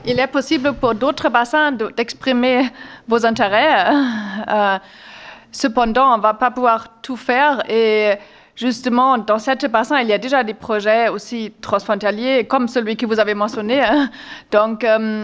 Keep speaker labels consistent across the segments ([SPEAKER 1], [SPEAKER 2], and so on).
[SPEAKER 1] il est possible pour d'autres bassins d'exprimer vos intérêts. Cependant, on ne va pas pouvoir tout faire et justement, dans ce bassin, il y a déjà des projets aussi transfrontaliers comme celui que vous avez mentionné. Donc,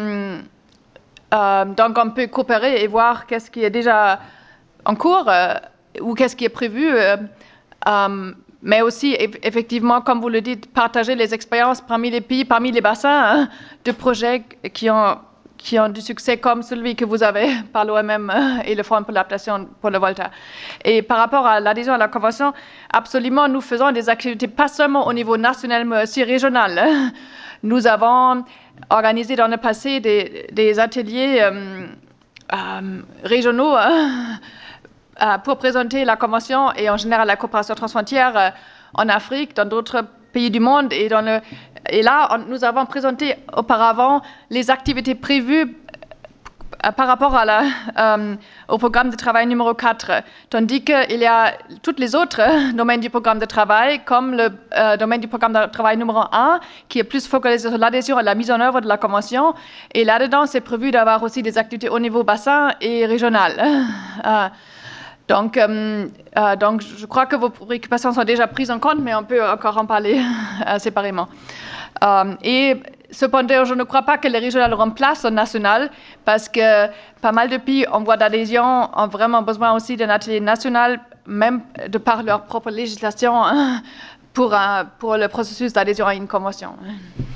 [SPEAKER 1] on peut coopérer et voir qu'est-ce qui est déjà en cours ou qu'est-ce qui est prévu. Mais aussi, effectivement, comme vous le dites, partager les expériences parmi les pays, parmi les bassins de projets qui ont du succès comme celui que vous avez par l'OMM et le Fonds pour l'adaptation pour le Volta. Et par rapport à l'adhésion à la Convention, absolument, nous faisons des activités pas seulement au niveau national, mais aussi régional. Nous avons organisé dans le passé des ateliers régionaux pour présenter la Convention et en général la coopération transfrontière en Afrique, dans d'autres pays du monde. Et là, nous avons présenté auparavant les activités prévues par rapport au programme de travail numéro 4, tandis qu'il y a tous les autres domaines du programme de travail, comme le domaine du programme de travail numéro 1, qui est plus focalisé sur l'adhésion et la mise en œuvre de la Convention. Et là-dedans, c'est prévu d'avoir aussi des activités au niveau bassin et régional. Donc, je crois que vos préoccupations sont déjà prises en compte, mais on peut encore en parler séparément. Et cependant, je ne crois pas que les régionales remplacent le national, parce que pas mal de pays en voie d'adhésion ont vraiment besoin aussi d'un atelier national, même de par leur propre législation, pour le processus d'adhésion à une convention.